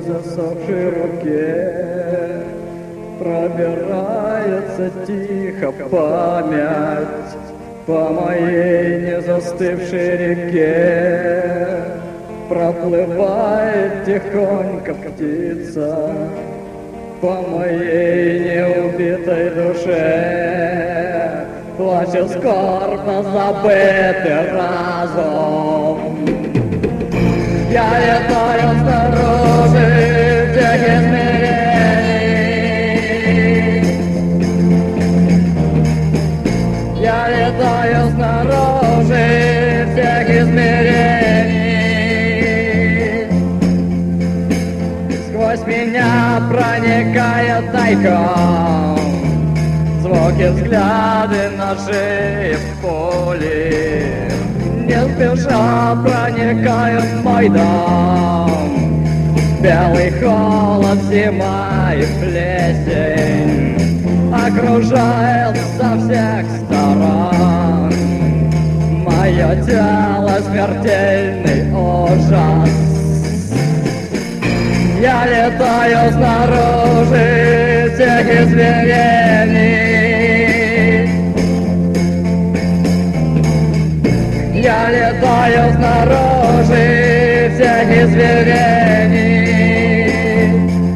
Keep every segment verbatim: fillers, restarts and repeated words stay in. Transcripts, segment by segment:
засохшей руке пробирается тихо память по моей не застывшей реке. Проплывает тихонько птица по моей неубитой душе. Плачет скорбно забытый разум. Я летаю снаружи тех измерений. Я летаю снаружи всех измерений. Сквозь меня проникает тайком звуки, взгляды, ножи, пули. Не спеша проникают в мой дом. Белый холод, зима и плесень окружает со всех сторон. Мое тело смертельный ужас. Я летаю снаружи тех измерений. Я летаю снаружи всех измерений.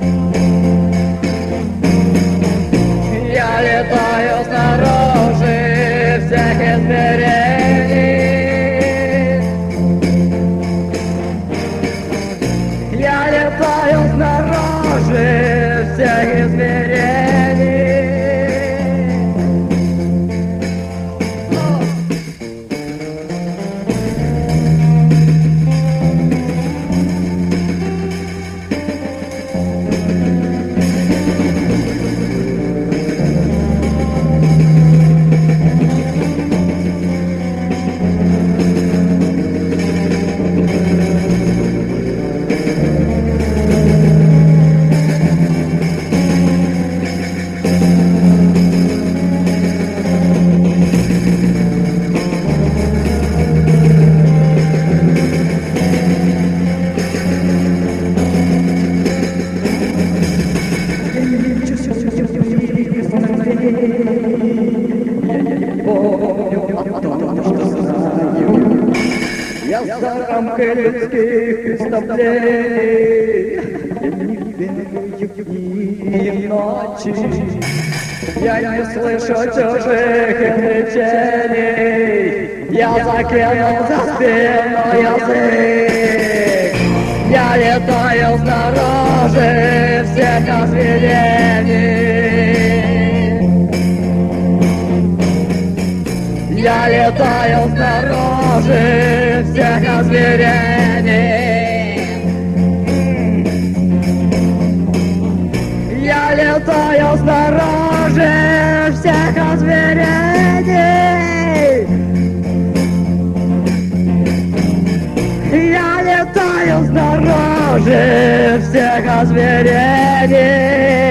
Я летаю снаружи всех измерений. Я летаю снаружи всех измерений. Я за рамкой людских преступлений, невинные дни и ночи. Я не слышу чужих изречений. Я закинул за спину язык. Я летаю снаружи всех озверений. Я летаю снаружи всех озверений. Я летаю снаружи всех озверений. Я летаю снаружи всех озверений.